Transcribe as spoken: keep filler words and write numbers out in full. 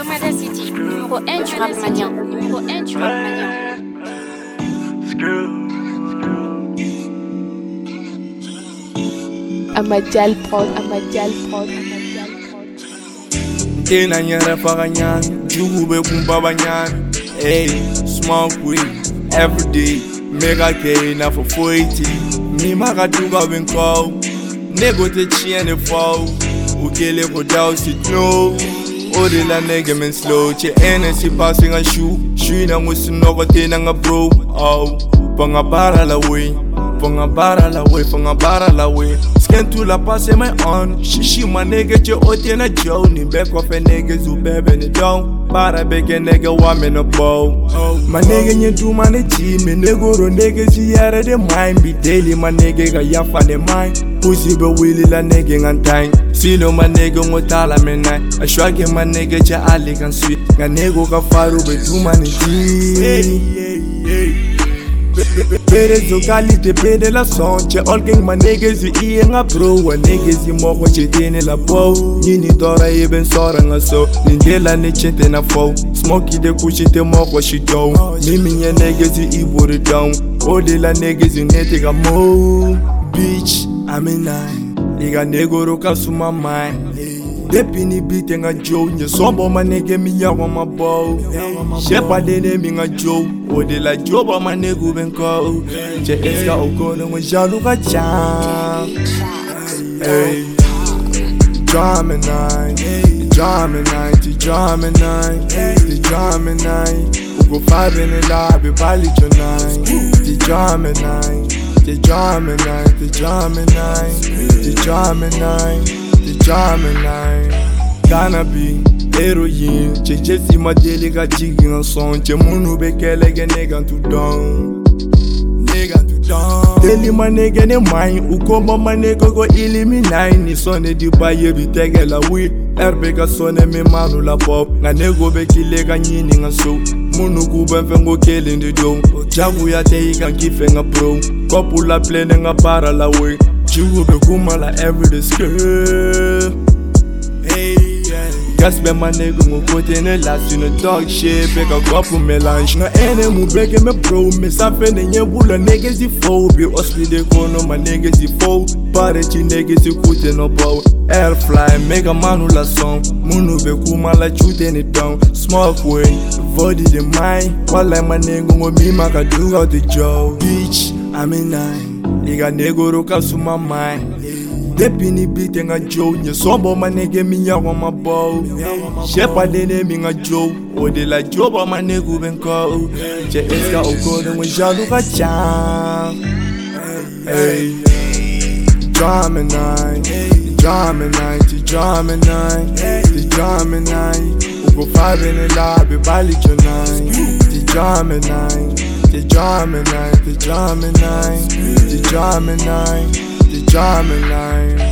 Dalmada City, numéro un du rap mania. Numéro un du rap mania. Amadial Prod, Amadial Prod, Amadial Prod. Tena nyara faganyan, jugube kumba banyan. Hey, smoke weed every day. Mega K na for forty. Mi maga tuga benko. Nego te chiene fo. Ukele ko down sit no. Ode la nigga men slow. Che energy passing a shoe. Shoe na musu no go tena nga bro. Oh, panga bara la way. Panga bara la way, panga bara la way. Scan to la passe my on. Shishi my nigga che ote na Joe. Ni back off a nigga zu bebe ni down. Para bege nigga wa me no bow. My nigga nye do my nigga. Me nigga ro nigga si yara de mind. Be daily my nigga ga yafa de mind. Pussy be willy la nigga ngan time. Silo my nigga ngotala me nai. I swagge my nigga che ali kan sweet. Nga nigga ka faru be do my nigga. Hey, hey, hey. Bere zo qualité bere la sonche all gang my niggas yi nga bro wa niggas yi mo ko chitene la bow nini dora e ben sora nga so nindela ne chete na fo smoky de kuchite mo ko shito mimi nye niggas yi bore down all de la niggas yi nete ga mo bitch I'm in nine iga negoro ka suma mind Depini beat nga Joe, nye sombo ma nigga mi ya wa ma bow. Shepa dene mi nga Joe, ode la Joe ba ma nigga benko. Je eska okono mo jalu ka cha. Hey, drama night, drama night, drama night, the drama night. Ugo five in the lobby, bali tonight. The drama night, the drama night, the drama night, the drama night. The Gemini Gonna be heroine Che che si ma delica jiggy en son Che munu be kele ge nigga to down Nigga to down Deli ma nigga ne mine Ukoma ma nigga go eliminate Ni sonne di baye bi tege la weed Erbe ka sonne me manu la pop Nga nego be kile ka nyini nga so Munu kube mfengo kele ndi do Jagu ya te ika kife nga pro Kopu la plene nga para la way You be kuma la everyday skirt. Hey, yeah. Gas be my nigga mo kote ne last in a dog shit. Beg a couple melange. No ene mu bege me bro. Me safe ne nye bula niggas yi foe. Be ospi de kono ma niggas yi foe. Pare chi niggas yi kute no bow. Air fly, mega manu la song. Munu be kuma la chute ni down. Smoke way, body the mind. Wala my nigga mo mi maka do out the job. Bitch, I'm in nine. Iga negoro ka suma mind. Depini beat nga Joe, nye sombo ma nigga mi ya wa ma bow. Shepa dene mi nga Joe, ode la Joe ba ma nigga benko. Je eska okono mo jalu ka cha. Hey, drama night, drama night, drama night, the drama night. Ugo five in the lobby, bali tonight. The drama night. The drama night, the drama night, the drama night, the drama night.